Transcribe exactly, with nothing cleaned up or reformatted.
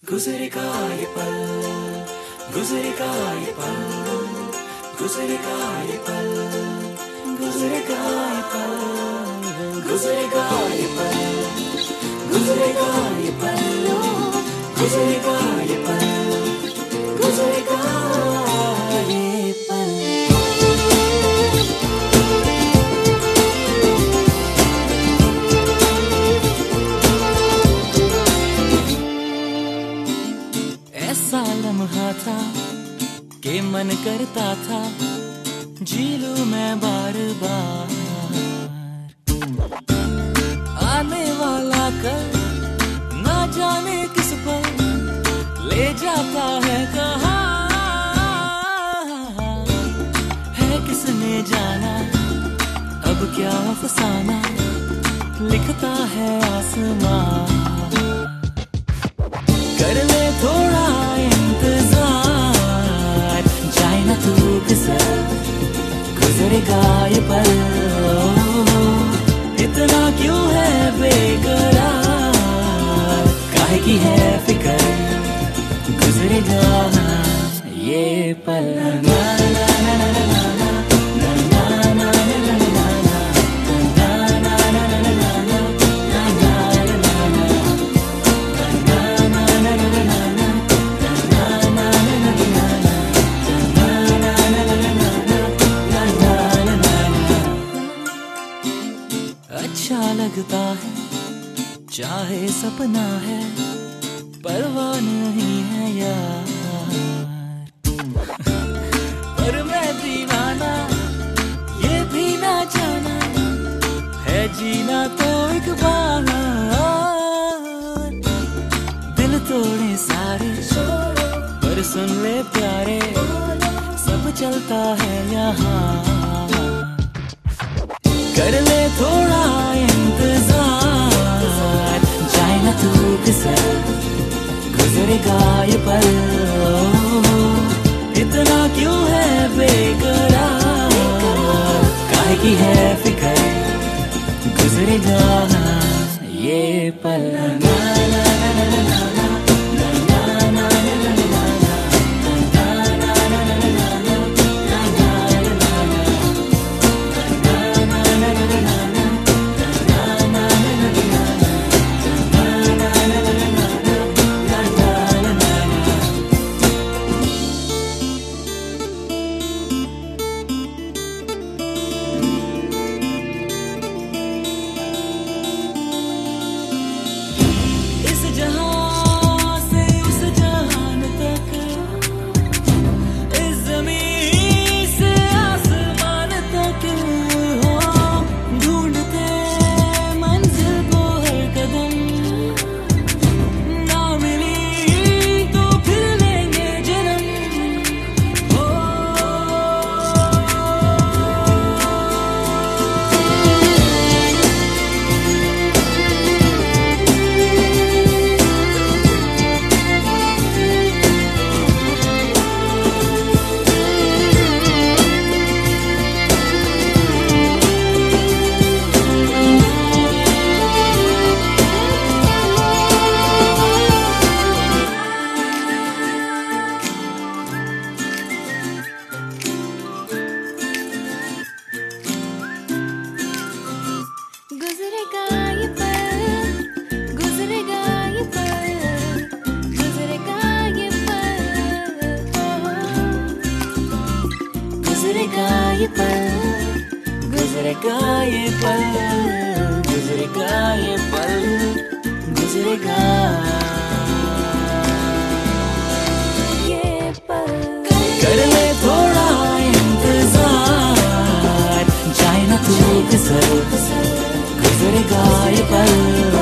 गुजरेगा ये पल, गुजरेगा ये पल, गुजरेगा ये पल, गुजरेगा ये पल, गुजरेगा ये पल, गुजरेगा ये पल, गुजरेगा ये पल, गुजरेगा ये पल। ऐसा लम्हा था कि मन करता था जी लूं मैं बार बार। आने वाला कल ना जाने किस पर ले जाता है कहाँ, है किसने जाना अब क्या अफसाना लिखता है आसमां। कर ले थोड़ा इंतजार, जाए ना तू किसर, गुजरेगा ये पल। इतना क्यों है बेकरार, काहे की है फिक्र, गुजरेगा ये पल। ना ना ना ना ना ना अच्छा लगता है चाहे सपना है, परवाह नहीं है यार। पर मैं दीवाना ये भी ना जाना है, जीना तो एक बार। दिल तोड़े सारे पर सुन ले प्यारे, सब चलता है यहाँ। कर ले थोड़ा इंतजार, जाए ना तू किसर, गुजरेगा ये पल। इतना क्यों है बेकरार, काहे की है फिक्र, गुजरेगा ये पल। ना ना ना ना ना ना गुजरेगा ये पल, गुजरेगा ये पल, गुजरेगा ये पल, गुजरेगा ये पल। कर ले थोड़ा इंतजार, जाए ना तू किसर, गुजरेगा ये पल।